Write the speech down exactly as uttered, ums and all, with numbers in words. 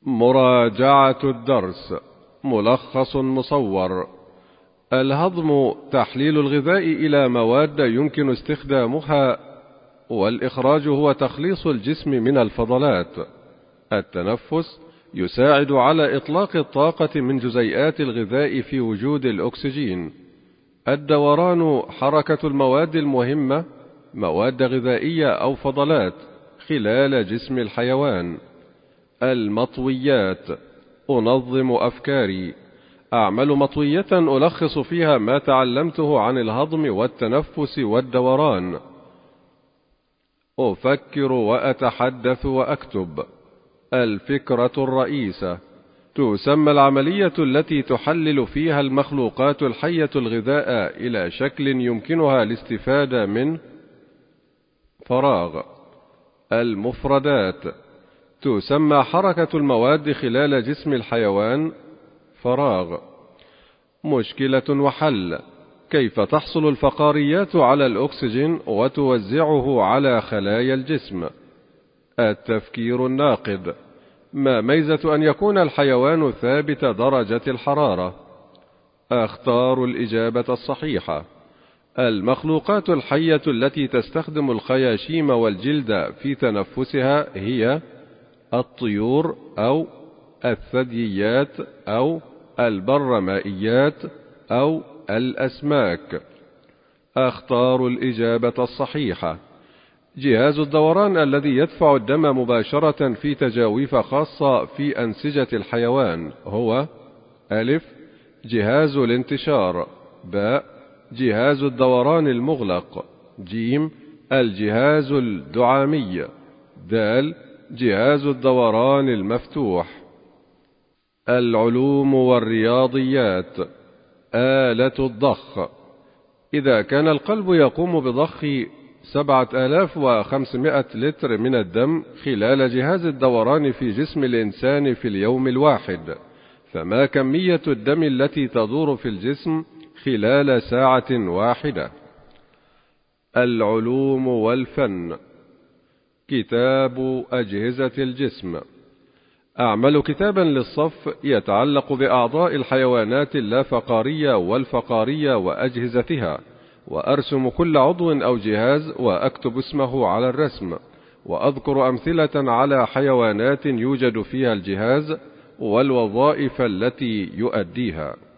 مراجعة الدرس. ملخص مصور. الهضم تحليل الغذاء إلى مواد يمكن استخدامها، والإخراج هو تخليص الجسم من الفضلات. التنفس يساعد على إطلاق الطاقة من جزيئات الغذاء في وجود الأكسجين. الدوران حركة المواد المهمة، مواد غذائية أو فضلات، خلال جسم الحيوان. المطويات أنظم أفكاري. أعمل مطوية ألخص فيها ما تعلمته عن الهضم والتنفس والدوران. أفكر وأتحدث وأكتب. الفكرة الرئيسة تسمى العملية التي تحلل فيها المخلوقات الحية الغذاء إلى شكل يمكنها الاستفادة منه. فراغ. المفردات تسمى حركة المواد خلال جسم الحيوان. فراغ. مشكلة وحل. كيف تحصل الفقاريات على الأكسجين وتوزعه على خلايا الجسم؟ التفكير الناقد. ما ميزة أن يكون الحيوان ثابت درجة الحرارة؟ أختار الإجابة الصحيحة. المخلوقات الحية التي تستخدم الخياشيم والجلد في تنفسها هي الطيور أو الثدييات أو البرمائيات أو الأسماك. أختار الإجابة الصحيحة. جهاز الدوران الذي يدفع الدم مباشرة في تجاويف خاصة في أنسجة الحيوان هو: ألف جهاز الانتشار، باء جهاز الدوران المغلق، جيم الجهاز الدعامي، دال جهاز الدوران المفتوح. العلوم والرياضيات. آلة الضخ. إذا كان القلب يقوم بضخ سبعة آلاف وخمسمائة لتر من الدم خلال جهاز الدوران في جسم الإنسان في اليوم الواحد، فما كمية الدم التي تدور في الجسم خلال ساعة واحدة؟ العلوم والفن. كتاب أجهزة الجسم. أعمل كتابا للصف يتعلق بأعضاء الحيوانات اللافقارية والفقارية وأجهزتها، وأرسم كل عضو أو جهاز وأكتب اسمه على الرسم، وأذكر أمثلة على حيوانات يوجد فيها الجهاز والوظائف التي يؤديها.